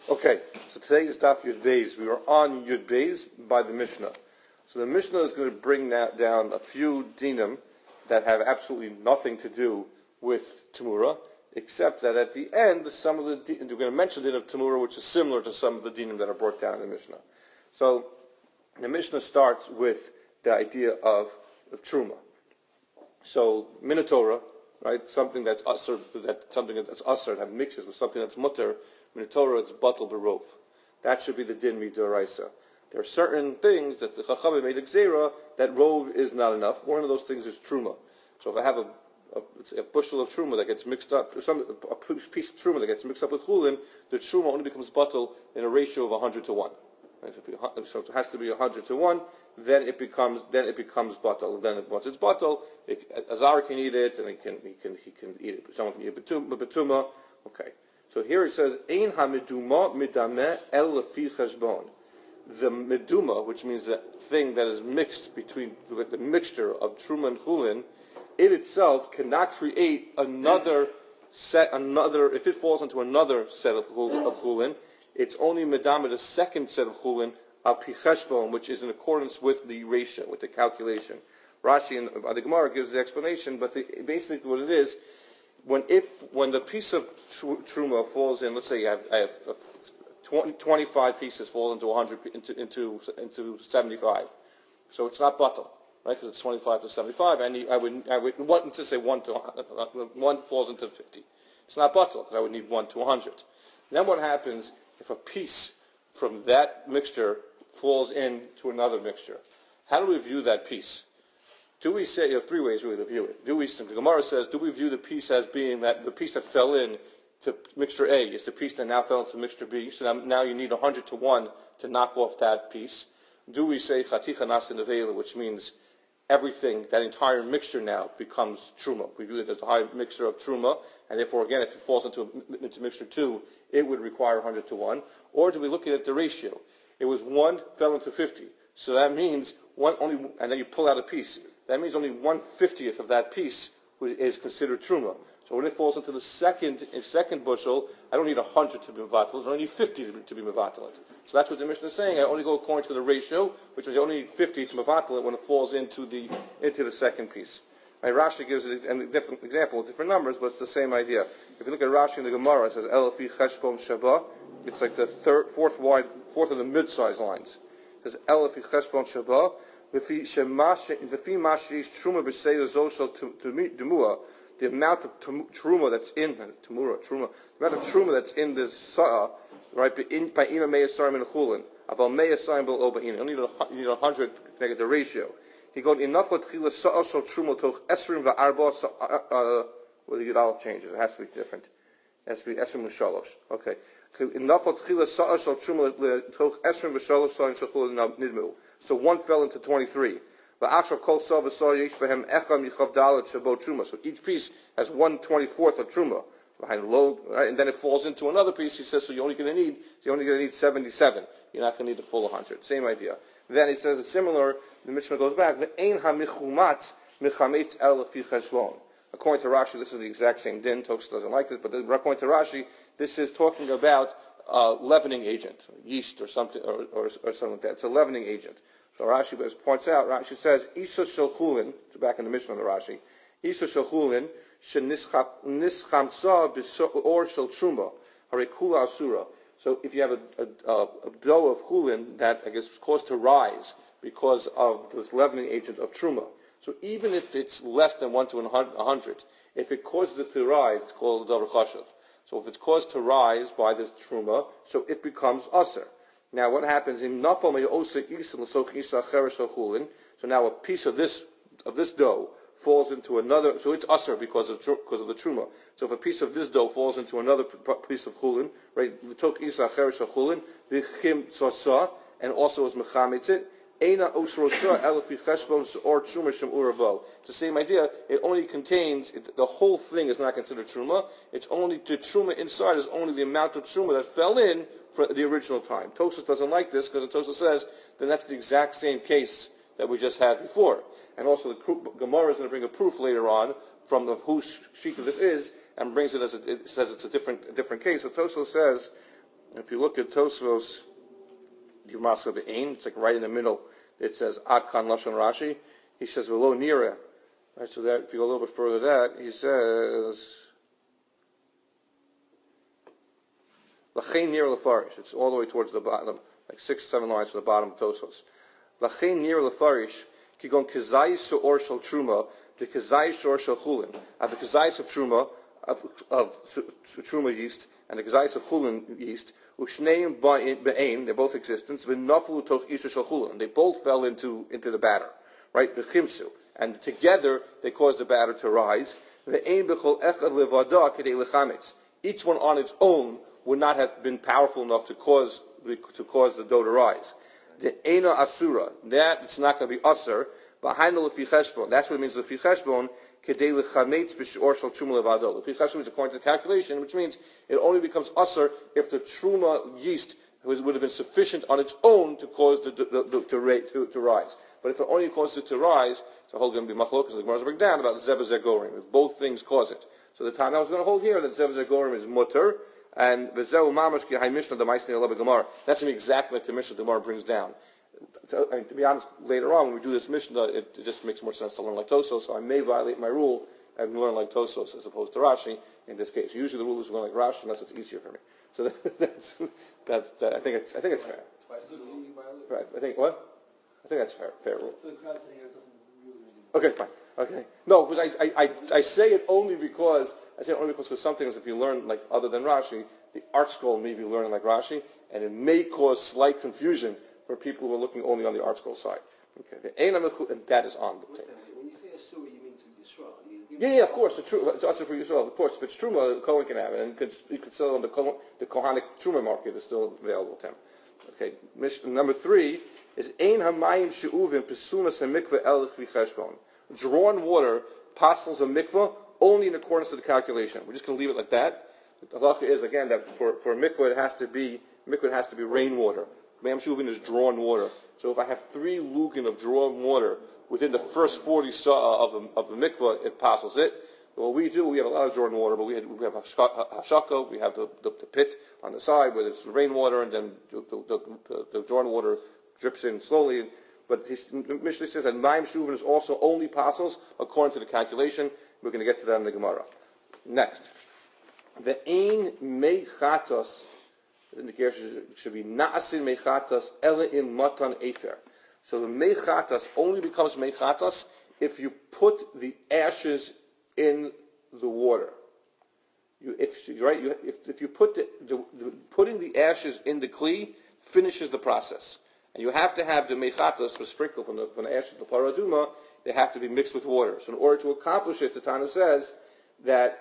Okay, so today is Daf Yud Beis. We are on Yud Beis by the Mishnah. So the Mishnah is going to bring down a few dinim that have absolutely nothing to do with Tamura, except that at the end, some of the we're going to mention the din of Tamura, which is similar to some of the dinim that are brought down in the Mishnah. So the Mishnah starts with the idea of Truma. So Minotorah, right? Something that's usher, that mixes with something that's mutter. Minotorah, it's batal berov. That should be the din midoraisa. There are certain things that the Chachamim made a gzera that rov is not enough. One of those things is truma. So if I have a bushel of truma that gets mixed up, a piece of truma that gets mixed up with chulin, the truma only becomes batal in a ratio of 100 to 1. So it has to be 100 to 1. Then it becomes batal. Then once it's batal, Azar can eat it, and he can eat it. Someone can eat betuma. Okay. So here it says, Ein ha-meduma midameh el lefi cheshbon. The meduma, which means the thing that is mixed between the mixture of truma and chulin, it itself cannot create another set. If it falls into another set of chulin, it's only medama the second set of chulin al pi cheshbon, which is in accordance with the ratio, with the calculation. Rashi and the Gemara gives the explanation, but basically what it is. When the piece of truma falls in, let's say I have 25 pieces fall into 100 into 75, so it's not batal, right? Because it's 25 to 75, and I would want to say one falls into 50. It's not batal because I would need 1 to 100. Then what happens if a piece from that mixture falls into another mixture? How do we view that piece? Do we say, you have three ways really to view it. The Gemara says, do we view the piece as being that the piece that fell in to mixture A is the piece that now fell into mixture B, so now you need 100 to 1 to knock off that piece? Do we say chaticha nasin nevela, which means everything, that entire mixture now becomes truma? We view it as a high mixture of truma, and therefore again, if it falls into mixture 2, it would require 100 to 1. Or do we look at the ratio? It was 1 fell into 50, so that means and then you pull out a piece. That means only 1/50th of that piece is considered truma. So when it falls into the second bushel, I don't need 100 to be mevatel. I only need 50 to be mevatel. So that's what the Mishnah is saying. I only go according to the ratio, which means I only need 50 to mevatel when it falls into the second piece. Right, Rashi gives it a different example, different numbers, but it's the same idea. If you look at Rashi in the Gemara, it says Elafi Cheshbon Shaba. It's like the fourth of the mid-size lines. It says Elafi Cheshbon Shaba. The amount of truma that's in the amount of truma that's in this sa'ah, right? By ina me'asarim and chulin, aval me'asarim bel oba ina. You need 100 to make the ratio. He goes enough for tchila sa'ah shel truma toch esrim va'arba. Well, the Yud changes. It has to be different. It has to be esrim v'shalosh. Okay. Enough for tchila sa'ah shel truma toch esrim v'shalosh sa'in shel chulin nidmu. So 1 fell into 23. So each piece has 1/24 of truma behind low, right? And then it falls into another piece. He says, so you're only going to need 77. You're not going to need the full 100. Same idea. Then he says it's similar. The Mishnah goes back. According to Rashi, this is the exact same din. Toks doesn't like this, but according to Rashi, this is talking about leavening agent, yeast or something, or something like that. It's a leavening agent. So Rashi points out, Rashi says, Isa shel chulin, back in the Mishnah on the Rashi, Isa shel chulin, shenischamtza or shel truma, harekula asura. So if you have a dough of chulin that, I guess, is caused to rise because of this leavening agent of truma, so even if it's less than 1 to 100, if it causes it to rise, it's called davar chashav. So if it's caused to rise by this truma, so it becomes aser. Now, what happens in nafal me'osa isa l'soch isa cheresh chulin? So now a piece of this dough falls into another. So it's aser because of the truma. So if a piece of this dough falls into another piece of chulin, right? L'toch isa cheresh chulin v'chim tzasa, and also is mechametz it. Eina osrosa elafi cheshbon or truma shem uravo. It's the same idea. It only contains the whole thing is not considered truma. It's only the truma inside is only the amount of truma that fell in for the original time. Tosfos doesn't like this because Tosfos says then that's the exact same case that we just had before. And also the Gemara is going to bring a proof later on from whose shita this is, and brings it as it says it's a different case. So Tosfos says If you look at Tosfos, you must have the Ein. It's like right in the middle. It says Ad Kan Lashon Rashi. He says V'lo Nira. Right, so that if you go a little bit further, that he says Lachein Nira Lefarish. It's all the way towards the bottom, like 6-7 lines from the bottom of Tosfos. Lachein Nira Lefarish. Kigon Kazayis Or Shal Truma. The Kazayis Or Shal Chulin. The Kazayis of Truma of Truma yeast and the Kazayis of Chulin yeast. Ushneim Ba'ain. They're both existence. V'naflu Toch Isha Shal Chulin. They both fell into the batter. Right, v'chimsu, and together they caused the batter to rise. Ve'ein b'chol echad levada kedei lechametz. Each one on its own would not have been powerful enough to cause the dough to rise. The eina asura, that it's not going to be asur. Behind the lefi cheshbon, that's what it means lefi cheshbon kedei lechametz b'shor shel truma levado. Lefi cheshbon is according to the calculation, which means it only becomes asur if the truma yeast would have been sufficient on its own to cause to rise. But if it only causes it to rise, it's a whole going to be machlokas, the Gemara break down about zeva zegorim. Both things cause it. So the Tana was going to hold here that zeva zegorim is mutter, and v'zeu mamash ki hay mishnah the ma'asnei leva Gemara. That's going to be exactly like the mishnah the Gemara brings down. To be honest, later on when we do this mishnah, it just makes more sense to learn like Tosos. So I may violate my rule and learn like Tosos as opposed to Rashi in this case. Usually the rule is to learn like Rashi, unless it's easier for me. So that's I think it's fair. Right? I think what? I think that's fair rule. Okay, fine. Okay. No, because I say it only because for some things if you learn like other than Rashi, the art scroll may be learning like Rashi, and it may cause slight confusion for people who are looking only on the art scroll side. Okay. And that is on the table. When you say Asura, you mean to Yisrael? Yeah, of course. It's also for Yisrael. Of course, if it's Truma, the Kohen can have it, and you could sell it on the Kohanic Truma market is still available to him. Okay. Number 3 is Ein Hamayim She'uvim Pesunas HaMikveh El Cheshbon. Drawn water apostles a mikveh only in accordance to the calculation. We're just going to leave it like that. The halacha is again that for a mikveh it has to be rainwater. Mayim She'uvim is drawn water. So if I have 3 lugin of drawn water within the first 40 of the mikveh, it passes it. What we do, we have a lot of drawn water, but we have hashaka, we have the pit on the side where it's rainwater, and then the drawn water drips in slowly. But Mishnah says that Mayim Shuvin is also only passes according to the calculation. We're going to get to that in the Gemara. Next. The Ein Meichatos, the indication should be Na'asin Meichatos Ele'im Matan Efer. So the Meichatos only becomes Meichatos if you put the ashes in the water. If you put putting the ashes in the kli finishes the process. And you have to have the mechatos for sprinkle from the ashes of the paraduma. They have to be mixed with water. So in order to accomplish it, the Tana says that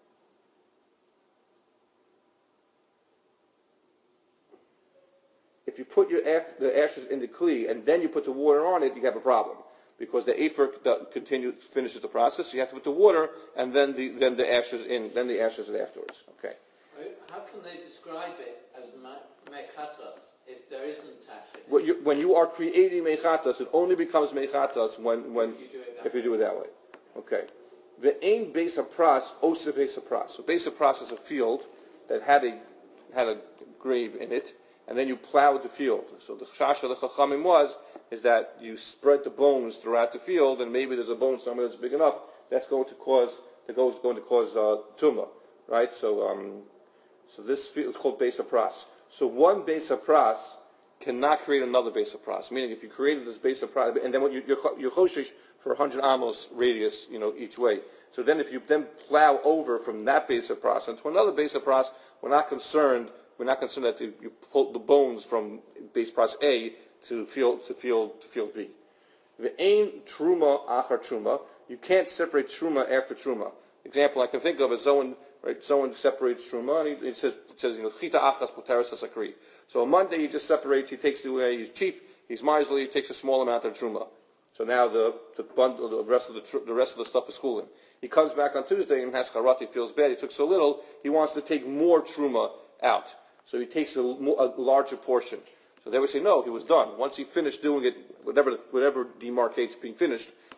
if you put the ashes in the kli and then you put the water on it, you have a problem because the afer finishes the process. So you have to put the water and then the ashes in, then the ashes afterwards. Okay. How can they describe it as mechatos if there isn't ashes? When you are creating mechatos, it only becomes mechatos if you do it that way. Okay. The ain base of pras, osa base of pras. So base of pras is a field that had a grave in it, and then you plowed the field. So the chasha the chachamim is that you spread the bones throughout the field, and maybe there's a bone somewhere that's big enough that's going to cause tumah, right? So this field is called base of pras. So one base of pras cannot create another base of pras. Meaning, if you created this base of pras, and then you're choshish for 100 amos radius, each way. So then, if you then plow over from that base of pras into another base of pras, we're not concerned that you pull the bones from base pras A to field B. The ain truma achar truma. You can't separate truma after truma. Example I can think of is someone separates truma, and it says chita achas poteres asakri. So on Monday he just separates. He takes it away. He's cheap. He's miserly. He takes a small amount of truma. So now the rest of the stuff is schooling. He comes back on Tuesday and has charat. He feels bad. He took so little. He wants to take more truma out. So he takes a larger portion. So they would say no. He was done once he finished doing it. Whatever demarcates being finished.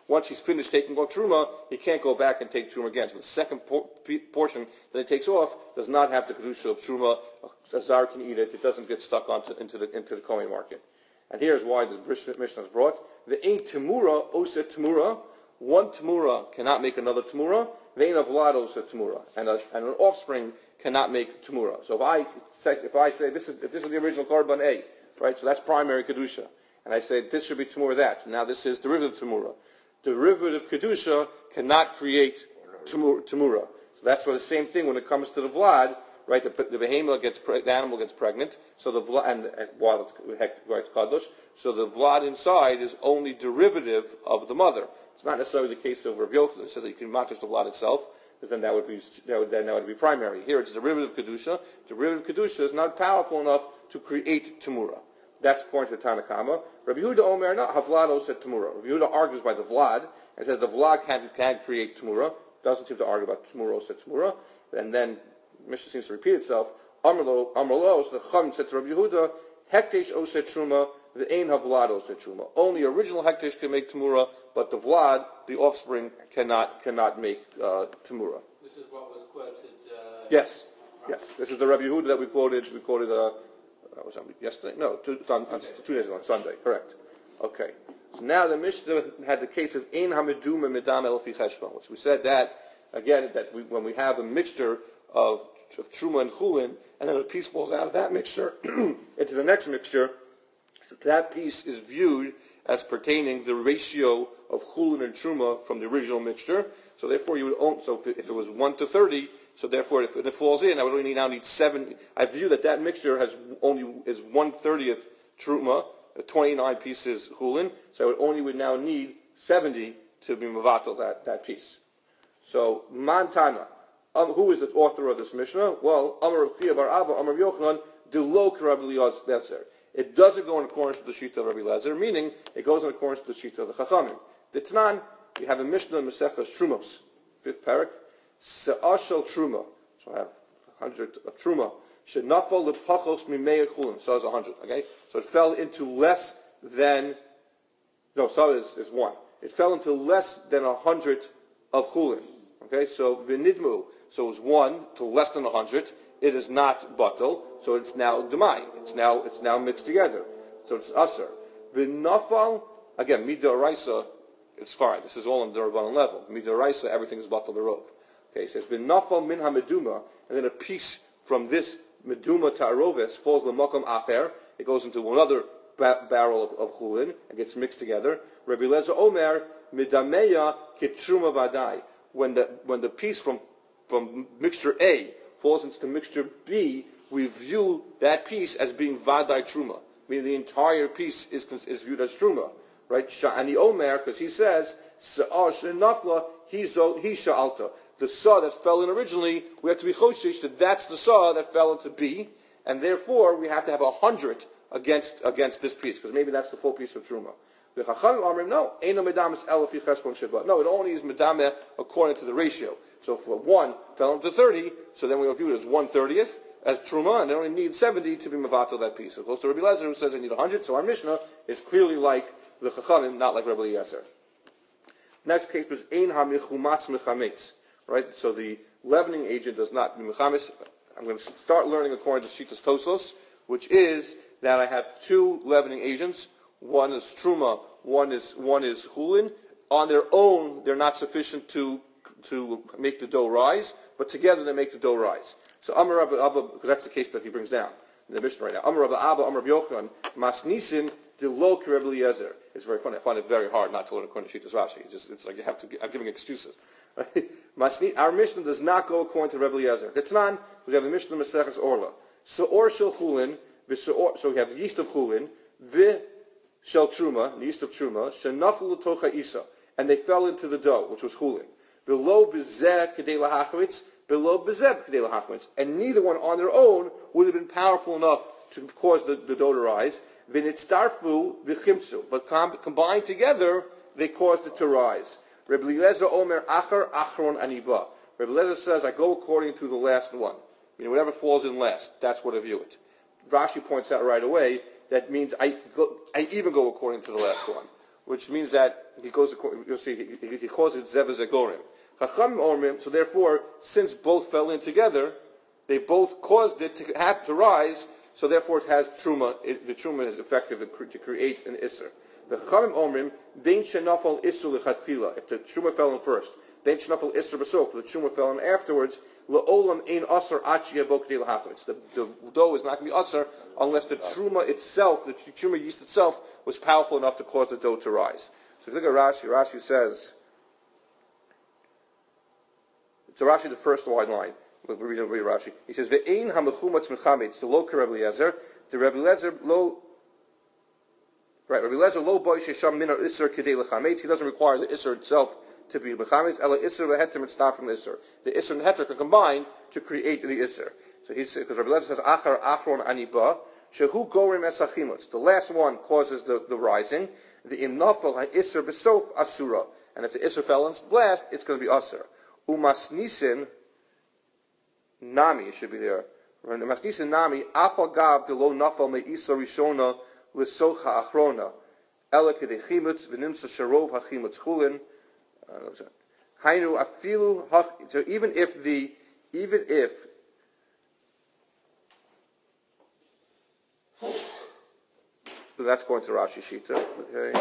once he's finished taking off truma, he can't go back and take truma again. So the second portion that he takes off does not have the kedusha of truma. A zar can eat it. It doesn't get stuck into the Kohen market. And here's why the Mishnah is brought. The ein temura oset temura. One temura cannot make another temura. Vein of vlad oset temura. And an offspring cannot make temura. So if I say this is the original korban A, right? So that's primary kedusha. And I say this should be temura that. Now this is derivative temura. Derivative kedusha cannot create temura. So that's what the same thing when it comes to the vlad, right? The behemoth the animal gets pregnant. So the vlad, and while it's kadosh, so the vlad inside is only derivative of the mother. It's not necessarily the case of Rav Yochanan. It says that you can matish the vlad itself. But then that would be primary. Here it's derivative kedusha. Derivative kedusha is not powerful enough to create temura. That's according to the Tanakama. Rabbi Yehuda Omer not havlad oset temura. Rabbi Yehuda argues by the vlad and says the vlad can't create temura. Doesn't seem to argue about temura oset temura. And then Mishnah seems to repeat itself. Amrlo so the Chum said to Rabbi Yehuda, hektesh oset truma, the ein havlad oset truma. Only original hektesh can make temura, but the vlad, the offspring, cannot make temura. This is what was quoted. Yes. This is the Rabbi Yehuda that we quoted. Was that yesterday? No, 2 days ago on Sunday. Correct. Okay. So now the Mishnah had the case of ein hameduma midam elfi cheshbon, which we said that again when we have a mixture of truma and chulin, and then a piece falls out of that mixture into the next mixture, so that piece is viewed as pertaining the ratio of chulin and truma from the original mixture. So therefore, you would own. So if it was 1:30, so therefore, if it falls in, I would only now need 7. I view that mixture is 1/30th truma, 29 pieces chulin. So I would now need 70 to be mavatal that piece. So Mantana, who is the author of this Mishnah? Well, Amar Chia bar Abba, Amar Yochanan, Delo Rabbi Eliezer. It doesn't go in accordance to the Shita of Rabbi Eliezer, meaning it goes in accordance to the Shita of the Chachamim. The Tanan, we have a Mishnah in Masechtas Trumos, 5th parak, Se'ashel Truma. So I have 100 of Truma. Shenafal lepachos mimei chulin. So it's 100. Okay, so it fell into less than. No, so is 1. It fell into less than 100 of chulin. Okay, so v'nidmu. So it was 1 to less than 100. It is not batal. So it's now demai. It's now mixed together. So it's aser. V'nafal again midoraisa. It's fine. This is all on the Rabbanan level. Midoraisa, everything is batal berov. Okay, it says v'nafal min hameduma, and then a piece from this meduma ta'aroves falls l'makom acher. It goes into another barrel of chulin and gets mixed together. Rabbi Eliezer Omer midameya kitruma vadai. When the piece from mixture A falls into mixture B, we view that piece as being vadai truma, meaning the entire piece is viewed as truma. Right? Sha'ani Omer, because he says, Sa'ar she'nafla, he sha'alta. The saw that fell in originally, we have to be choshish that that's the saw that fell into B, and therefore we have to have 100 against this piece, because maybe that's the full piece of truma. The Chachamim Amrim, no, eino medamis elafi cheshbon sheba. No, it only is medameh according to the ratio. So if 1 fell into 30, so then we will view it as 1/30th as truma, and they only need 70 to be mavatal that piece. So it goes to Rabbi Eliezer, who says they need 100. So our Mishnah is clearly like the Chachamim, not like Rabbi Eliezer. Next case was ein hamichumatz mechametz. Right, so the leavening agent does not mechametz. I'm going to start learning according to Shitas Tosos, which is that I have 2 leavening agents. One is truma, one is chulin. On their own, they're not sufficient to make the dough rise, but together they make the dough rise. So Amar Rabbi Abba, because that's the case that he brings down in the Mishnah right now. Amar Rabbi Abba, Amar Rabbi Yochanan, masnisin delo Rabbi Eliezer. It's very funny. I find it very hard not to learn according to Shitas Rashi. It's like you have to. I'm giving excuses. Our Mishnah does not go according to Rabbi Eliezer. Ketnan, we have the Mishnah Maseches Orla. Se'or shel chulin, so we have the yeast of chulin, shel truma, the yeast of truma, shenaflu l'tocha isa, and they fell into the dough, which was chulin. Below bezeh kedei lahachmitz, below bezeh kedei lahachmitz, and neither one on their own would have been powerful enough to cause the dough to rise. V'nitztarfu v'chimtzu, but combined together, they caused it to rise. Rabbi Eliezer Omer Acher Achron Aniba. Rabbi Eliezer says, I go according to the last one. Meaning whatever falls in last, that's what I view it. Rashi points out right away, that means I even go according to the last one. which means that he goes. You'll see he calls it zev zegorim. Chachamim omrim. So therefore, since both fell in together, they both caused it to rise. So therefore, it has truma. The truma is effective to create an isser. The Chachamim omrim bein shenafal isur lechatchila. If the truma fell in first, bein shenafal isur b'sof. If the truma fell in afterwards, leolam ein asar achi yabo k'dei lahachmitz. The dough is not going to be asar unless the truma itself, the truma yeast itself, was powerful enough to cause the dough to rise. So if you look at Rashi, Rashi says, it's Rashi the first wide line. We'll read Rashi. He says, ve'ein hamechumatz mechametz, the lo Rebbe Eliezer, the Rebbe Eliezer lo. Right, Rabbi Eliezer lo boy shesham min isser kedei lechametz. He doesn't require the isser itself to be mechametz. Ela isser v'heter mitzvah from the isser. The isser and heter can combine to create the isser. So he says, because Rabbi Eliezer says achar achron aniba shehu gorim esachimutz. The last one causes the rising. The imnafel ha'isser besof asura. And if the isser fell in last, it's going to be asur. Umas nisin nami, it should be there. Umas nisin nami afal gav de lo nafal me'isa rishona l'socha achrona, ela kedechimutz v'nimsa sharov hachimutz chulin. Hainu afilu. So even if so that's going to Rashi Shita. Okay.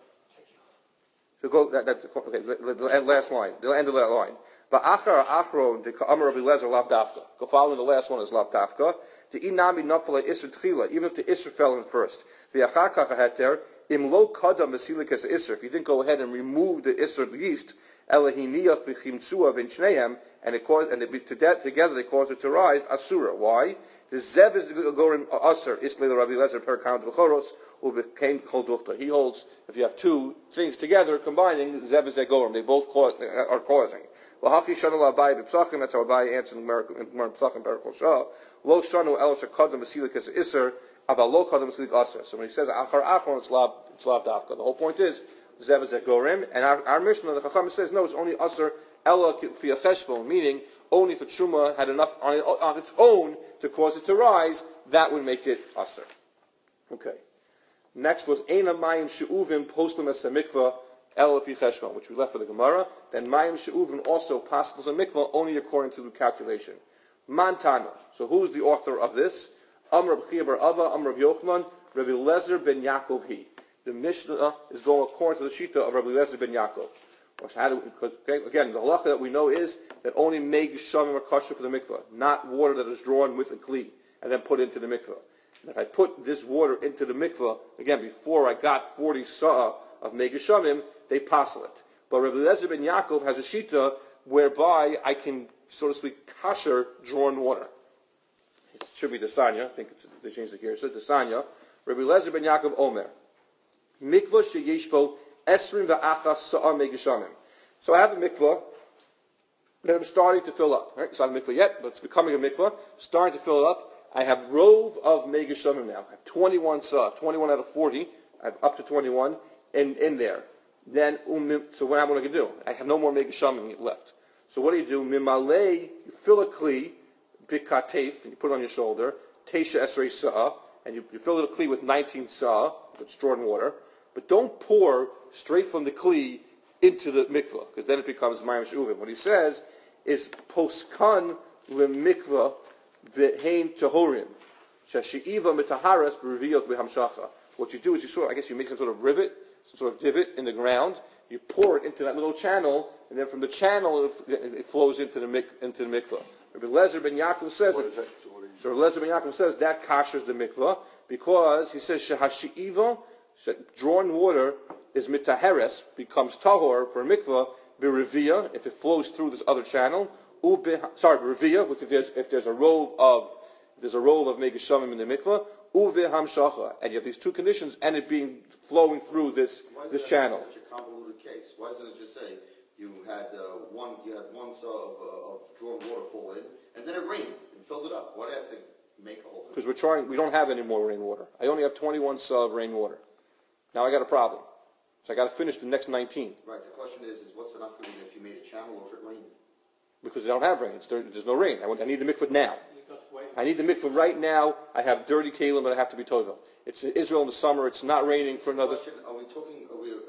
So go the last line, the end of that line. Ba'achar achron de ka'amar Rabbi Eliezer lav dafka. Go following the last one is lav dafka. The inami nafla isser tchila, even if the isser fell in first. V'achar kach heter im lo kadam mesilikas isser. If you didn't go ahead and remove the isser yeast, elahiniach v'chimtzua v'nshneim, and it caused, and together they caused it to rise. Asura. Why? The zev is going asur. Isle Rabbi Eliezer per count b'choros. He holds if you have two things together combining zev is egorim, they both are causing. That's how Abai answered in Gemara Pesachim Perikol Shah. Lo shanu el shekadam basilikas iser, aval lo kadam basilik aser. So when he says achar achron, it's lav dafka. The whole point is zev is egorim, and our Mishnah, the Chacham says no, it's only aser ela fia cheshbon, meaning only if the truma had enough on its own to cause it to rise, that would make it aser. Okay. Next was Eina Mayim She'uvim Postum Es HaMikvah El Fi Cheshbon, which we left for the Gemara. Then Mayim She'uvim also possibles a mikvah only according to the calculation. Mantana. So who's the author of this? Amr Reb Chia bar Abba, Amr Reb Yochanan, Rabbi Eliezer ben Yaakov he. The Mishnah is going according to the Shita of Rabbi Eliezer ben Yaakov. Again, the halacha that we know is that only Meg Shamim are kosher for the mikvah, not water that is drawn with a kli and then put into the mikvah. If I put this water into the mikvah, again, before I got 40 sa'ah of Megashamim, they passel it. But Rabbi Eliezer ben Yaakov has a shita whereby I can, so to speak, kasher drawn water. It should be the Sanya. I think they changed the gear. So the Sanya. Rabbi Eliezer ben Yaakov Omer. Mikvah sheyeshbo esrim va'achas sa'ah Megashamim. So I have a mikvah that I'm starting to fill up. Right? It's not a mikvah yet, but it's becoming a mikvah. Starting to fill it up. I have rove of Megashamim now. I have 21 sa'ah, 21 out of 40. I have up to 21 in there. Then, so what am I going to do? I have no more Megashamim left. So what do? Mimale, you fill a kli, bikatef, and you put it on your shoulder, teisha esrei sa'ah, and you fill the kli with 19 sa'ah, with straw and water, but don't pour straight from the kli into the mikvah, because then it becomes mayim she'uvim. What he says is poskan lemikvah v'hein tahorim, shashi'iva mitaharas b'reviyot b'hamshacha. What you do is you make some sort of rivet, some sort of divot in the ground, you pour it into that little channel, and then from the channel it flows into the mikvah. Rabbi Eliezer ben Yaakov says so Rabbi Eliezer ben Yaakov says that kashers the mikvah, because he says shehashi'iva, drawn water is mitaheres, becomes tahor for mikvah, b'reviyah, if it flows through this other channel, b'reviyah, if there's a rove of megashamim in the mikvah, uve hamshacha, and you have these two conditions, and it being flowing through this channel. Such a convoluted case. Why doesn't it just say you had one saw of drawn water fall in, and then it rained and filled it up? Why do I have to make a whole thing? Because we don't have any more rainwater. I only have 21 saw of rainwater. Now I got a problem. So I got to finish the next 19. Right. The question is what's enough for me if you made a channel or if it rained? Because they don't have rain. There's no rain. I need the mikvah now. I need the mikvah right now. I have dirty kalim, but I have to be tovel. It's Israel in the summer. It's not raining for another. Are we talking?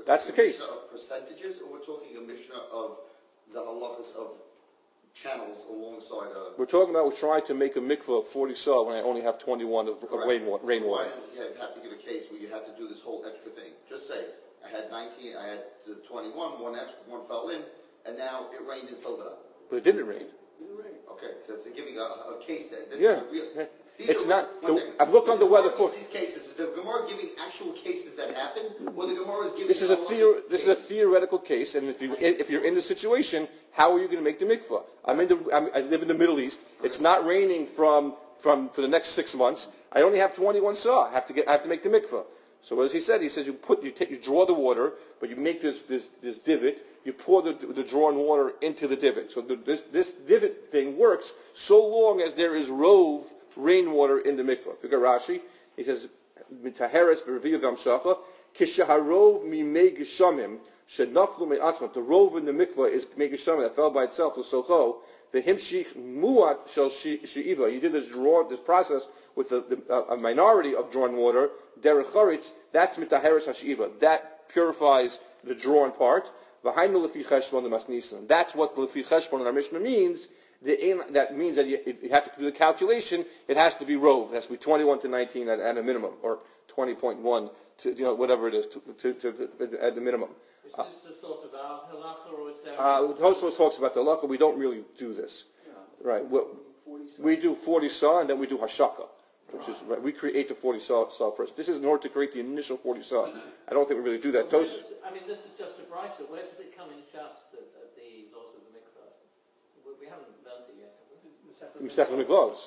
That's the case. Of percentages, or we're talking a Mishnah of the halachas of channels alongside We're talking about we're trying to make a mikvah of 40 saw when I only have 21 of rainwater. Why did you have to give a case where you had to do this whole extra thing? Just say, I had 19, I had 21, one fell in, and now it rained and filled it up. But it didn't rain. Okay, so if they're giving a case then. This Yeah. is real. It's not. I've looked on the weather for. These cases, is the Gemara giving actual cases that happen, or the Gemara is giving? This is a theoretical case, and if you're in the situation, how are you going to make the mikvah? I live in the Middle East. It's not raining for the next 6 months. I only have 21 saw. I have to make the mikvah. So what does he say? He says you draw the water, but you make this divot. You pour the drawn water into the divot. So this divot thing works so long as there is rainwater in the mikvah. Figure Rashi. He says, "Mitaheres b'reviyu v'amshacha kishaharov mimei geshamim shenaflu me'atzmat." The rov in the mikvah is mei geshamim that fell by itself. L'socho v'himshich muat shel she'iva. You did this process with a minority of drawn water. Derech charitz. That's mitaheres hashi'iva. That purifies the drawn part. V'hainu lefi cheshbon the masnisan. That's what lefi cheshbon in our Mishnah means. That means that you have to do the calculation. It has to be rove. It has to be 21 to 19 at a minimum, or 20.1 to whatever it is at the minimum. Is this the source of our halacha, or is there? Tosfos talks about the halacha. We don't really do this, right? We do 40 saw and then we do hashaka, which is right. We create the 40 saw first. This is in order to create the initial 40 saw. I don't think we really do that. This is just a brisa. Where does it come in Shas, the laws of the mikvah? We haven't learned it yet, have we? Second Mikvahs.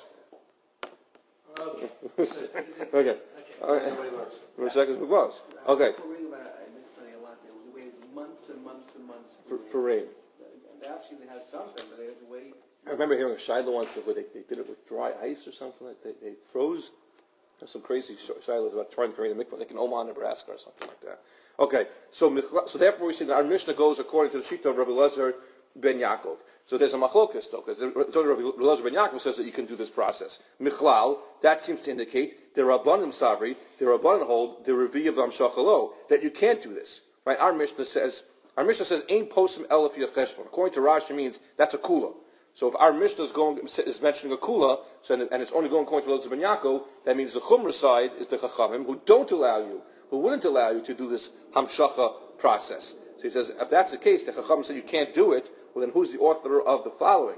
Okay. Okay. Nobody learns. Second Mikvahs. Okay. We're reading about it, they waited months and months and months For rain. They actually had something, but they had to wait. I remember hearing a Shiloh once where they did it with dry ice or something. Like they froze. There's some crazy Shilohs about trying to create a mikvah, like in Omaha, Nebraska, or something like that. Okay, so therefore we see that our Mishnah goes according to the Shita of Rabbi Elazar ben Yaakov. So there's a machlokas though, because Rabbi Elazar ben Yaakov says that you can do this process. Michlal, that seems to indicate the Rabbanim Savri, the Rabbanim hold the Revi of Amshachalo, that you can't do this. Right? Our Mishnah says, Ain posim elef yacheshbon. According to Rashi means that's a kula. So if our Mishnah is mentioning a kula, and it's only going according to Elazar ben Yaakov, that means the Chumrah side is the Chachamim who wouldn't allow you to do this Hamshacha process. So he says, if that's the case, the Chachamim said you can't do it, well then who's the author of the following?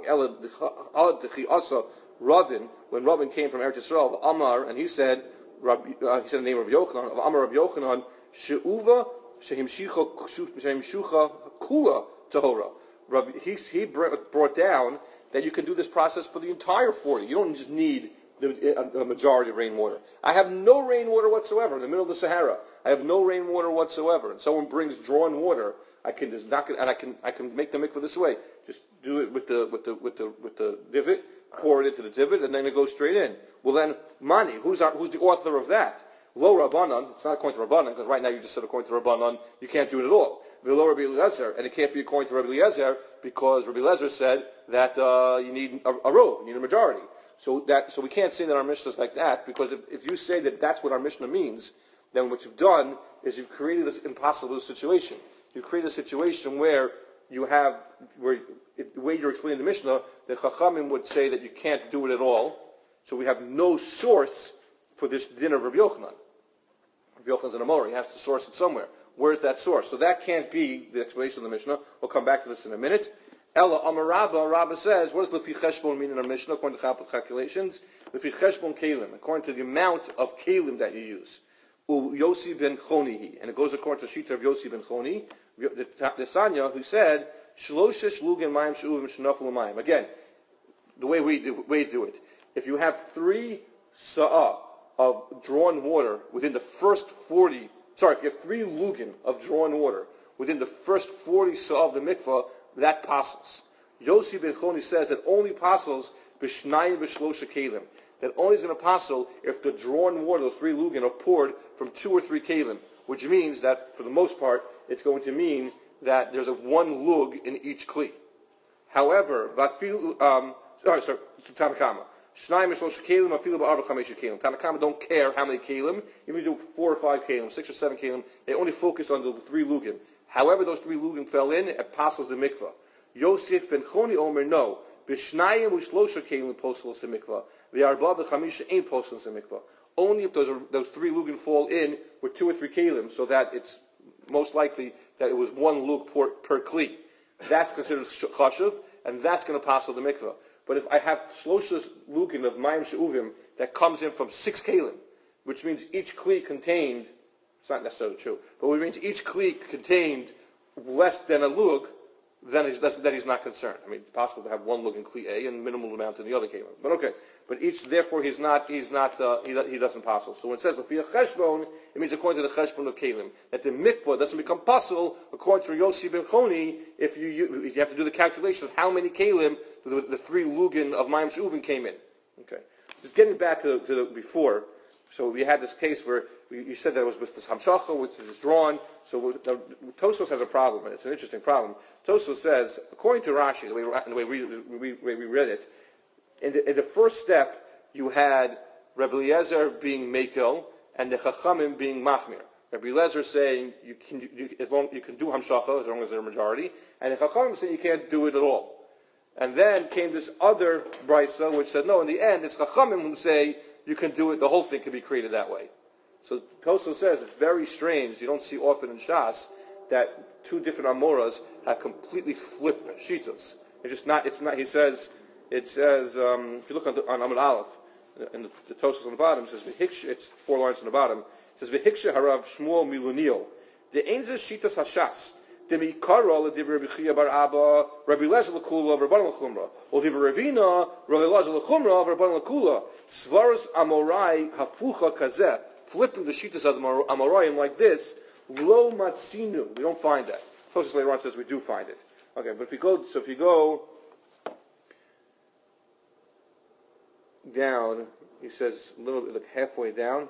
Ravin, when Ravin came from Eretz Yisrael, of Amar, and he said the name of Yochanan, of Amar of Yochanan, She'uva Shehimshucha Kula Tahora. He brought down that you can do this process for the entire 40. You don't just need a majority of rainwater. I have no rainwater whatsoever in the middle of the Sahara. I have no rainwater whatsoever, and someone brings drawn water. I can just knock it, and I can make the mikvah this way. Just do it with the divot, pour it into the divot, and then it goes straight in. Well, then Mani, who's the author of that? Lo Rabbanan. It's not according to Rabbanan, because right now you just said according to Rabbanan you can't do it at all. V'lo Rabbi Eliezer, and it can't be according to Rabbi Eliezer because Rabbi Eliezer said that you need a rove, you need a majority. So we can't say that our Mishnah is like that, because if you say that that's what our Mishnah means, then what you've done is you've created this impossible situation. You've created a situation where the way you're explaining the Mishnah, the Chachamim would say that you can't do it at all. So we have no source for this din of Rabbi Yochanan. Rabbi Yochanan's an Amori. He has to source it somewhere. Where's that source? So that can't be the explanation of the Mishnah. We'll come back to this in a minute. Ella Amar Rabba, Rabba says, what does Lefi Cheshbon mean in our Mishnah, according to calculations? Lefi Cheshbon Kalim, according to the amount of Kalim that you use. U Yossi ben Chonihi, and it goes according to the Shita of Yossi ben Choni, the Sanya, who said, Shlosha Shlugen Mayim She'uvim Shenafel Mayim. Again, the way we do it. If you have 3 sa'ah of drawn water within the first 40, if you have 3 lugin of drawn water within the first 40 sa'ah of the mikvah, that passes. Yossi ben Choni says that only passes b'shnayim v'shlosha kelim. That only is going to passel if the drawn water, the 3 lugin, are poured from 2 or 3 kelim, which means that for the most part it's going to mean that there's a 1 lug in each kli. However, Tanakama. Shnayim Shlosh Kelim, Afilu Ba'arba Chamesh Kelim. Tanakama don't care how many Kelim. Even if you do 4 or 5 Kelim, 6 or 7 Kelim, they only focus on the 3 Lugim. However, those 3 Lugim fell in, it passes the mikvah. Yosef ben Choni Omer, no. B'shnayim u'shlosha Kelim posels the mikvah. The Arba b'chamisha ain't posels the mikvah. Only if those 3 Lugim fall in with 2 or 3 Kelim, so that it's most likely that it was 1 Lug per Kli. That's considered chashuv, and that's going to pass the mikvah. But if I have shloshes lugin of mayim she'uvim that comes in from 6 kelim, which means each kli contained, it's not necessarily true, but it means each kli contained less than a lug, then he's not concerned. I mean, it's possible to have 1 lug in kli A and minimal amount in the other kelim. But okay, but therefore he doesn't pass. So when it says l'fiyah cheshbon, it means according to the cheshbon of kelim that the mikvah doesn't become possible according to Yossi ben Choni if you have to do the calculation of how many kelim the 3 lugin of mayim she'uvin came in. Okay, just getting back to the before. So we had this case where you said that it was hamshacha, which is drawn. So Tosfos has a problem, and it's an interesting problem. Tosfos says, according to Rashi, the way we read it, in the first step you had Rabbi Eliezer being mekel and the Chachamim being machmir. Rabbi Eliezer saying you can do hamshacha as long as they're a majority, and the Chachamim saying you can't do it at all. And then came this other brisa which said no. In the end, it's Chachamim who say you can do it. The whole thing can be created that way. So Tosfos says it's very strange. You don't see often in Shas that 2 different Amoras have completely flipped shitas. It's just not. It's not. He says. It says if you look on Amud Aleph, and the Tosfos on the bottom it says v'hiksha. It's 4 lines on the bottom. It says v'hiksha harav Shmuel milunio. The einzes shitas hashas. Demi kara l'divrei Rabbi Chia bar Abba Rabbi Eliezer l'kula v'Rabbanan l'chumra. Or divrei Ravina Rabbi Eliezer l'chumra v'Rabbanan l'kula. Svaras Amorai hafucha kazeh. Flipping the shitas of the Amoraim like this, lo matzinu. We don't find that. Tosfos later on says we do find it. Okay, but if you go down, he says a little bit, like halfway down.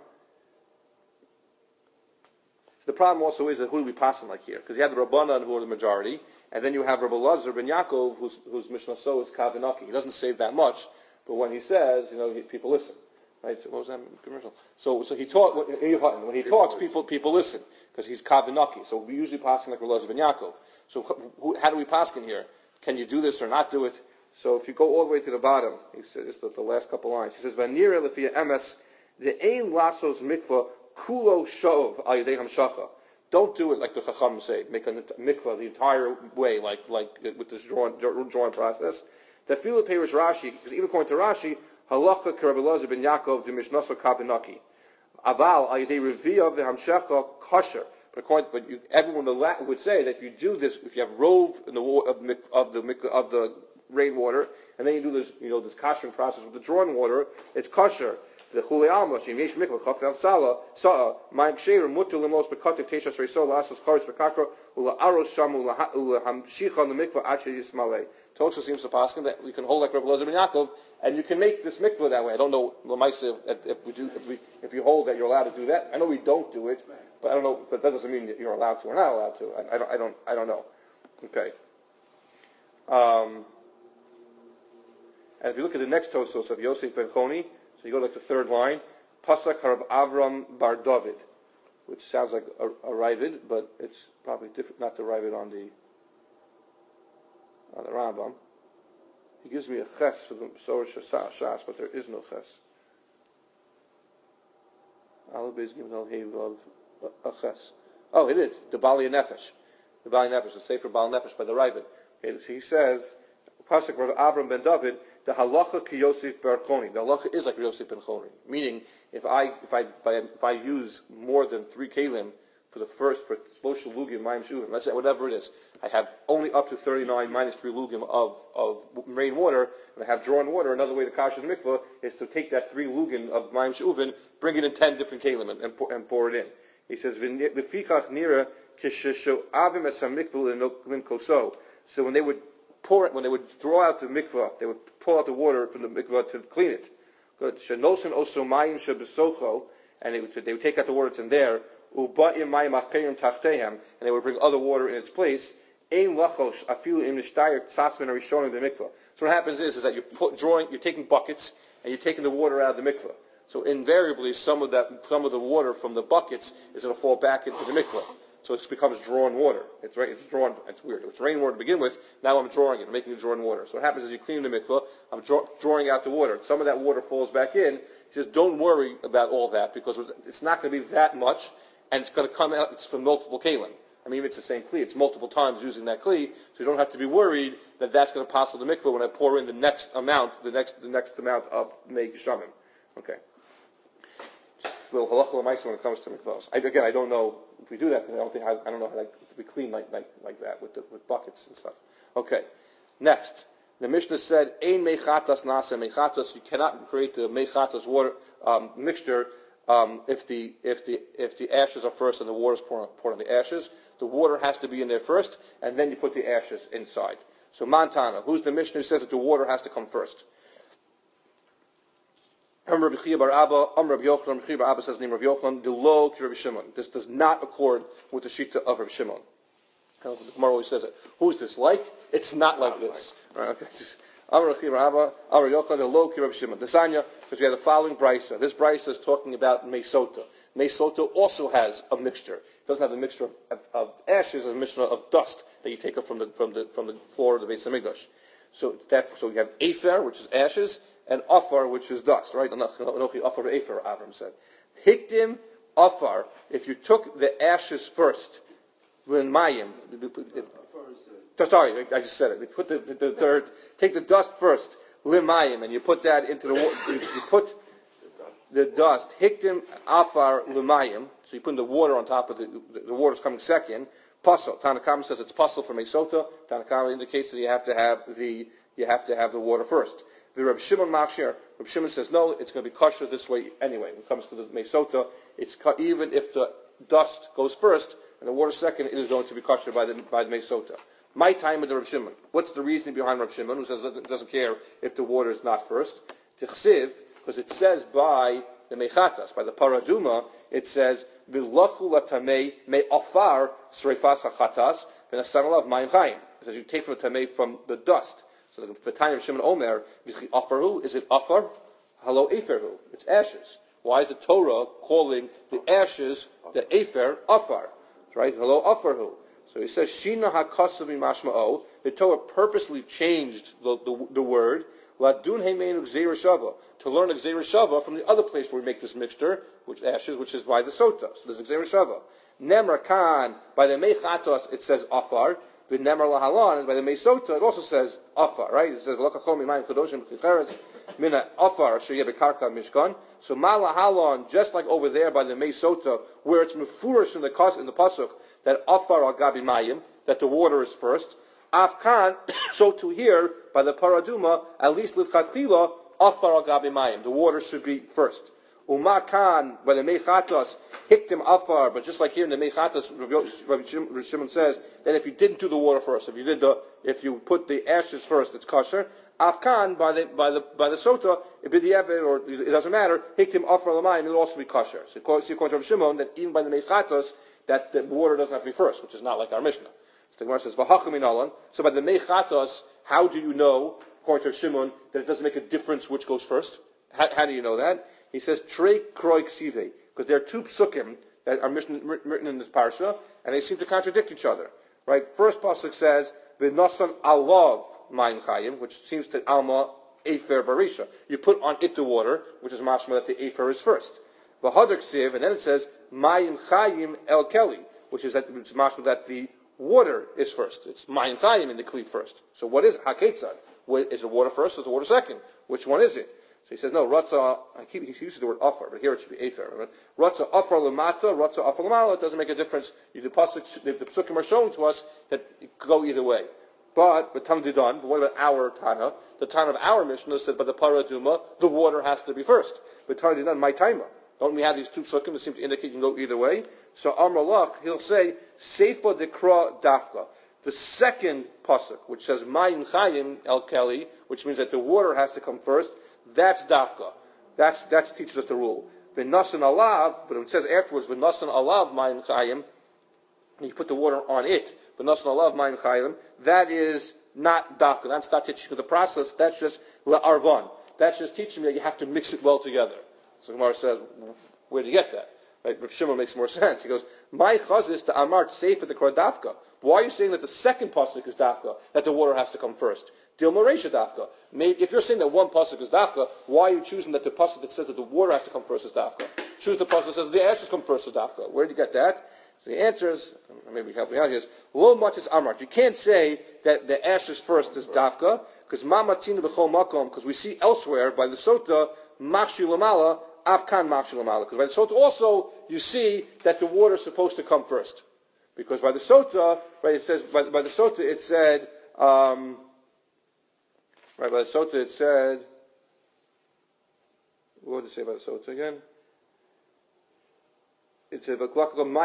So the problem also is that who do we pass in like here? Because you have the Rabbanan who are the majority, and then you have Rabbi Elazar ben Yaakov, whose Mishnah so is Kavinaki. He doesn't say that much, but when he says, people listen. Right? So what was that commercial? So he taught when he talks, people listen because he's Kavinaki. So we usually pass in like Rabbi Elazar ben Yaakov. So how do we pass in here? Can you do this or not do it? So if you go all the way to the bottom, he says it's the last couple lines. He says, "Vanira lefia emes the ein lasos mikvah kulo shov al yedei hamshacha." Don't do it like the Chacham say. Make a mikvah the entire way, like with this drawing process. The fila peirush Rashi, because even according to Rashi, halacha k'Rabbi Elazar ben Yaakov de mishnasa kavinaki. Aval al yedei revia v'hamshacha kosher. But everyone in the Latin would say that if you do this, if you have rove in the of the rainwater, and then you do this, this koshering process with the drawn water, it's kosher. The chulei alma sheim yesh mikvah chafel sala sa'a ma'im ksherim mutter lemos bekativ teishas reisol lasos charetz bekakra ula aros sham ula hamshicha on the mikvah ad sheyismalei. Tosfos seems to pass that we can hold like Rabbi Elazar ben Yaakov, and you can make this mikvah that way. I don't know l'maisa if you hold that you're allowed to do that. I know we don't do it, but I don't know. But that doesn't mean that you're allowed to or not allowed to. I don't know. Okay. And if you look at the next Tosfos of Yosef ben Choni, so you go like the 3rd line, Pasak Harav Avram bar David, which sounds like a Ravid, but it's probably different, not the Ravid on the Rambam. He gives me a ches for the Sorah Shas, but there is no ches. Alabez given al Hevav a ches. Oh, it is the Bali Nefesh, the Sefer Bal Nefesh by the Ravid. Okay, so he says. Pasuk Rav Avram ben David, the halacha ki Yosef bar Choni. The halacha is like Yosef ben Choni. Meaning, if I use more than 3 kelim for Shlosh lugim mayim shuvim, let's say whatever it is, I have only up to 39 minus 3 lugim of rainwater, and I have drawn water. Another way to kasher the mikvah is to take that 3 lugim of mayim shuvim, bring it in 10 different kelim and pour it in. He says v'fikach nira kishesho avim es hamikvah linkoso. So when they would draw out the mikvah, they would pull out the water from the mikvah to clean it. Good. Shenosin osomayim shebesocho, and they would take out the water that's in there. Uba'im mayim acherim tachtehem, and they would bring other water in its place. Ein lachosh afilu im nishtayir tzasmin arishonim the mikvah. So what happens is that you're taking buckets and you're taking the water out of the mikveh. So invariably, some of the water from the buckets is going to fall back into the mikveh. So it becomes drawn water. It's drawn. It's weird. It's rainwater to begin with. Now I'm drawing it, making it drawn water. So what happens is you clean the mikveh. I'm drawing out the water. Some of that water falls back in. He says, don't worry about all that because it's not going to be that much, and it's going to come out. It's from multiple kalim. I mean, it's the same kli. It's multiple times using that kli, so you don't have to be worried that that's going to pass the mikveh when I pour in the next amount, the next amount of mei geshamim. Okay. Just a little halacha l'maisa when it comes to mikvahs. Again, I don't know if we do that. I don't know how to be clean like that with buckets and stuff. Okay. Next, the Mishnah said, "Ein mechatas nasa mechatas." You cannot create the mechatas water mixture if the ashes are first and the water is poured on the ashes. The water has to be in there first, and then you put the ashes inside. So Montana, who's the Mishnah who says that the water has to come first? Rabbi Chia bar Abba, Rabbi Yochanan, Rabbi Chia bar Abba says the name of Rabbi Yochanan, Delo ki Rabbi Shimon. This does not accord with the shita of Rabbi Shimon. The Gemara always says it. Who's this like? It's not like this. Right, okay. Rabbi Chia bar Abba, Rabbi Yochanan, Delo ki Rabbi Shimon. The Sanya, because we have the following brisa. This brisa is talking about Meisota. Meisota also has a mixture. It doesn't have a mixture of ashes, it's a mixture of dust that you take up from the floor of the Beis Hamikdash. So you have Afer, which is ashes, and Afar, which is dust, right? Anochi Afar Afer, Avram said. Hikdim Afar, if you took the ashes first, L'nmayim, sorry, I just said it. You put the third, take the dust first, L'nmayim, and you put that into the water, you put the dust, Hikdim Afar L'nmayim, so you put the water on top of the water's coming second, Pasal. Tanakama says it's pasal for Meisota. Tanakama indicates that you have to have the water first. The Rabbi Shimon Machshir, Rabbi Shimon says no, it's going to be kosher this way anyway. When it comes to the Meisota, even if the dust goes first and the water second, it is going to be kosher by the Meisota. My time with the Rabbi Shimon. What's the reasoning behind Rabbi Shimon, who says doesn't care if the water is not first? Tichsiv, because it says by the Mechatas, by the Paraduma, it says V'lachu latamei me afar sreifas hachatas v'nasanalav mayim chayim. It says you take from the tamei from the dust. So the time of Shimon Omer, afarhu, is it afar? Hello, aferhu. It's ashes. Why is the Torah calling the ashes, the afer, afar? Right? Hello, afarhu. So he says, Shina hakasav mashma'o. The Torah purposely changed the word, ladun heimenu gzeira shava, to learn a gzeira shava from the other place where we make this mixture, which ashes, which is by the sota. So there's a gzeira shava. Nemar kan, by the mechatos, it says afar. The Nemar Lahalan, and by the Meisota, it also says Afar, right? It says Lokachom Imayim Kadoshim Chicheres Mina Afar Sheyeh Bekarka Mishkan. So Malahalon, just like over there by the Meisota, where it's mefurish in the pasuk that Afar al Gabi Mayim, that the water is first. Afkan, so to here by the Paraduma, at least Litchatchila Afar al Gabi Mayim, the water should be first. Umakan, by the Mechatos, Hiktim Afar, but just like here in the Mechatos, Rabbi Shimon says that if you didn't do the water first, if you put the ashes first, it's kosher. Afkan, by the Sota, or it doesn't matter, Hiktim Afar Lamayim, it'll also be kosher. So according to Rabbi Shimon, that even by the Mechatos, that the water doesn't have to be first, which is not like our Mishnah. The Gemara says, so by the Mechatos, how do you know, according to Shimon, that it doesn't make a difference which goes first? How do you know that? He says, Trei Kroi Ksive, because there are two psukim that are written in this parsha, and they seem to contradict each other. Right? First pasuk says, V'nosan alav mayim chayim, which seems to alma afer barisha. You put on it the water, which is mashma that the afer is first. V'hadar ksiv, and then it says, mayim chayim el keli, which is mashma that the water is first. It's mayim chayim in the kli first. So what is it? Haketzad. Is the water first or is the water second? Which one is it? So he says, no, Ratza, he uses the word Afar, but here it should be Afer. Ratza Afar Lamata, Ratza Afar Lamala, it doesn't make a difference. The Psukim are showing to us that it could go either way. But Tam Didan, but what about our Tana? The Tana of our Mishnah said, by the Paraduma, the water has to be first. But Tana Didan, my Taima. Don't we have these two Psukim that seem to indicate you can go either way? So Amr Lach, he'll say, Seifa Dekra Dafka. The second pasuk, which says Mayim Chayim El Keli, which means that the water has to come first, that's dafka. That teaches us the rule. V'nasan alav, but it says afterwards V'nasan alav Mayim Chayim, and you put the water on it. V'nasan alav Mayim Chayim. That is not dafka. That's not teaching the process. That's just la'arvan. That's just teaching me that you have to mix it well together. So Gemara says, where do you get that? Right? Rav Shimon makes more sense. He goes, my chazis to Amar Sefer the Dafka. Why are you saying that the second pasuk is Dafka, that the water has to come first? Dil Moresha Dafka. If you're saying that one pasuk is Dafka, why are you choosing that the pasuk that says that the water has to come first is Dafka? Choose the pasuk that says the ashes come first is Dafka. Where did you get that? So the answer is, maybe help me out here, is lo much is Amar. You can't say that the ashes first is Dafka, because Mamatzina b'chol makom, because we see elsewhere by the Sota, Machshi Lamala, Avkan Machshi Lamala. Because by the Sota also, you see that the water is supposed to come first. Because by the Sota, right, it says, by the Sota it said, right, by the Sota it said, what did it say by the Sota again? It said, that the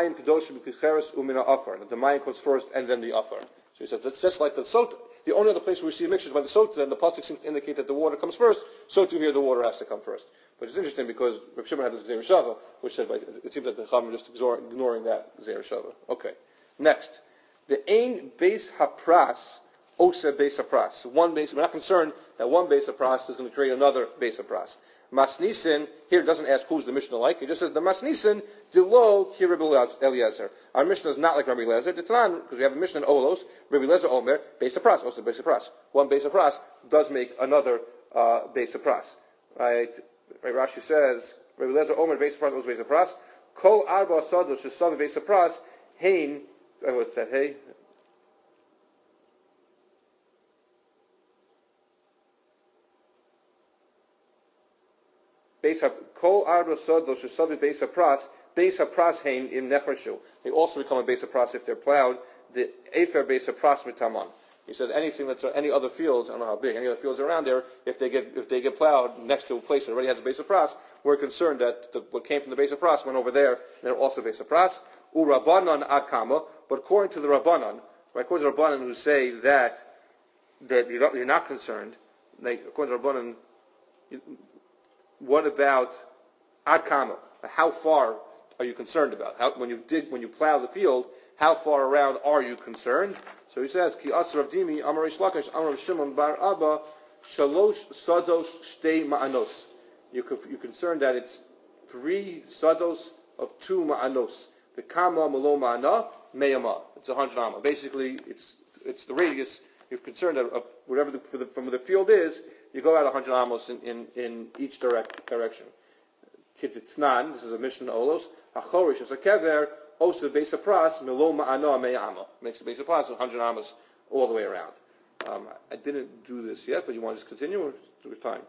Mayim comes first and then the Afar. So he says, that's just like the Sota. The only other place where we see a mixture is by the Sota, and the pasuk seems to indicate that the water comes first, so too here the water has to come first. But it's interesting because Rav Shimon had this Zera Shava, which said, it seems that the Chacham are just ignoring that Zera Shava. Okay. Next. The Ein Beis Hapras, Osa Beis Hapras. So one base, we're not concerned that one Beis Hapras is going to create another Beis Hapras. Masnisin, here it doesn't ask who's the Mishnah like, it just says the Masnisin, Dilo Ki Rabbi Eliezer. Our Mishnah is not like Rabbi Eliezer, because we have a Mishnah in Olos, Rabbi Eliezer Omer, Beis Hapras, also Beis Hapras. One Beis Hapras does make another Beis Hapras. Right? Rashi says, Rabbi Eliezer Omer, Beis Hapras, also Beis Hapras. Kol Arba Asados, Shesav Beis Hapras, Hein, what's that, hey? Kol Arba Asados, Shesav Beis Hapras, Beis Hapras Hein im Nechreshu. They also become a Beis Hapras if they're plowed. The Efer Beis Hapras Mitaman. He says anything that's any other fields, I don't know how big, any other fields around there, if they get plowed next to a place that already has a Beis Hapras, we're concerned that what came from the Beis Hapras went over there, and they're also Beis Hapras. Urabanan Akama, but according to the Rabbanan, right, according to the Rabbanan who say that you're not concerned, according to the Rabbanan, what about Akama? How far are you concerned about? When you plow the field, how far around are you concerned? So he says, Ki Asr Avdimi, Amar Reish Lakish, Amar Shimon Bar Abba, Shalosh Sados Shtei Ma'anos. You're concerned that it's 3 Sados of 2 Ma'anos. The Kama Malo Ma'ana, Meyama. It's 100 Amma. Basically, it's the radius. You're concerned that whatever from the field is, you go out 100 Amos in each direction. Kititnan, this is a Mishnah Olos, Achorish as a kever, Osa Beis Hapras, Milo Ma'ana Me'ama. Makes the Beis Hapras 100 Amos all the way around. I didn't do this yet, but you want to just continue or do we have time?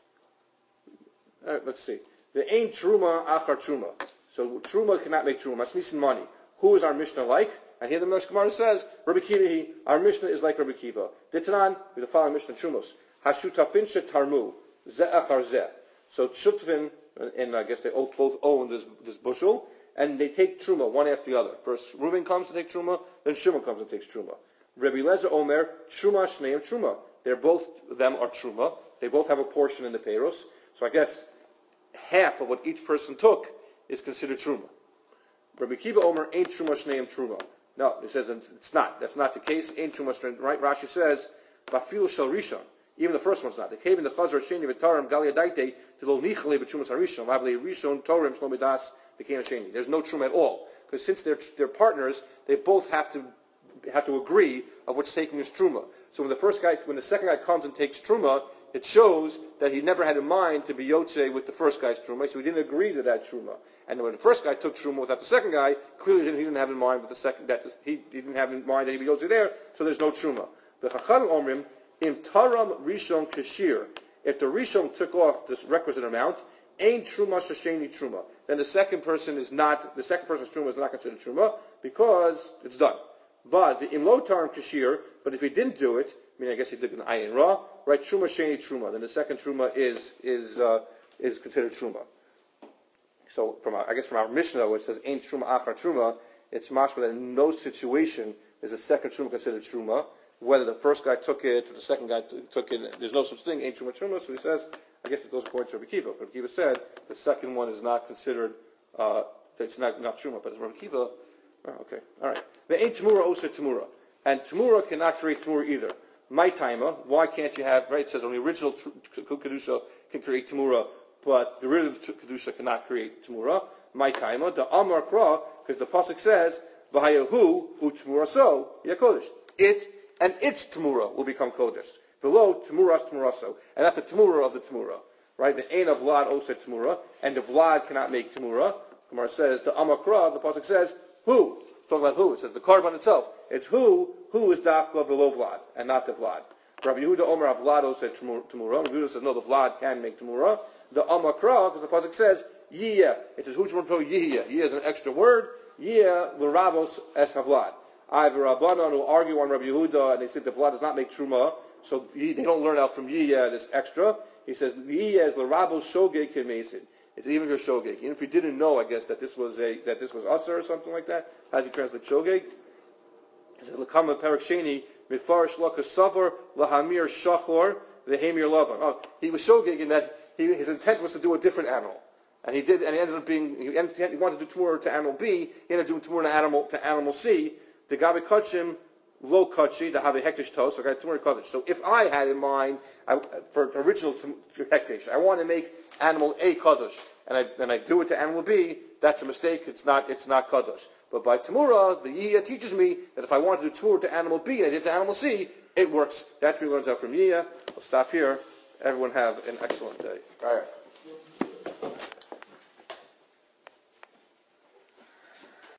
All right, let's see. The Ein Truma Achar Truma. So Truma cannot make Truma. Masmisin money. Who is our Mishnah like? And here the Gemara says, Rabbi Kiva, our Mishnah is like Rabbi Kiva. Ditanan, with the following Mishnah Trumos. Hashutafin shetarmu, ze achar ze. So Shutfin, and I guess they both own this bushel, and they take Truma one after the other. First Reuben comes to take Truma, then Shimon comes and takes Truma. Rabbi Lezer Omer, Truma Shneim Truma. Both of them are Truma. They both have a portion in the Peiros. So I guess half of what each person took is considered Truma. Rabbi Kiva Omer ain't Truma Shneim Truma. No, it says it's not. That's not the case. Ain't Truma Shneim. Right? Rashi says, Bafilu Shel Rishon. Even the first one's not. They came in the Chazar Sheni V'Tarim Galia Daite to lo nichle b'Trumas Harishon. V'avle Rishon Torim Shlomidas became a Sheni. There's no Truma at all because since they're partners, they both have to agree of what's taking is Truma. So when the second guy comes and takes Truma, it shows that he never had in mind to be Yotze with the first guy's Truma, so he didn't agree to that Truma. And when the first guy took Truma without the second guy, clearly he didn't have in mind with the second he didn't have in mind that he'd be Yotze there, so there's no Truma. The Chachamim Omrim Im Taram Rishon Kashir. If the Rishon took off this requisite amount, ain't Truma Shasheni Truma. Then the second person's Truma is not considered Truma because it's done. But the Im Lo Taram Kashir, but if he didn't do it, I guess he did an Ayin Ra, right? Truma Sheni Truma. Then the second Truma is considered Truma. So from our Mishnah, where it says ain't Truma Achar Truma, it's mashma that in no situation is the second Truma considered Truma. Whether the first guy took it or the second guy took it, there's no such thing, ain't Truma Truma. So he says, I guess it goes according to Rabbi Kiva. Rabbi Kiva said the second one is not considered, it's not Truma, but it's Rabbi Kiva. Oh, okay, all right. The ain't Tamura Osa Tamura. And Tamura cannot create Tamura either. my timer. Why can't you have, right, it says only original Kedusha can create Tamura, but derivative Kedusha cannot create Tamura. My timer, the Amar Kra, because the Pasuk says, V'hayahu u'Tamura so, Yakodesh. It and its Tamura will become Kodesh. Below, Tamuras Tamuraso, and not the Tamura of the Tamura. Right? The Ein of Vlad Oset Tamura, and the Vlad cannot make Tamura. Gemara says, the Amar Kra, the Pasuk says, who? It's talking about who. It says the Karban itself. It's who is Dafka below Vlad, and not the Vlad. Rabbi Yehuda Omer Vlad said Tamura. Rabbi Yehuda says, no, the Vlad can make Tamura. The Amar Kra, because the Pasuk says, Yiyah. It says, who Tamura Yiyah. Yiyah is an extra word. Yiyah, l'Ravos es Havlad. Either Rabbanon who argue on Rabbi Yehuda, and they say the Vlad does not make Truma, so they don't learn out from Yiyah this extra. He says, Yiyah is l'Ravos Shogeg Kemesin. It's even if you're Shogeg. Even if you didn't know, I guess, that this was Asr or something like that, how does he translate Shogeg? He says, L'kama Perak Sheni, Mifarish Laka Savar, Lahamir Shachor, Vehemir Lavan. Oh, he was Shogeg in that his intent was to do a different animal. And he did, and he ended up being, he wanted to do Tamur to animal B, he ended up doing Tamur to animal C, the Gabi Kachim, Lo Kachi, the Have Hektish Tos, or Tamur Kaddish. So if I had in mind, for original Hektish, I want to make animal A Kaddish, and I do it to animal B, that's a mistake, it's not Kaddish. But by Tamura, the Yiyah teaches me that if I want to do Tamur to animal B, and I did it to animal C, it works. That's what he learns out from Yiyah. We'll stop here. Everyone have an excellent day. All right.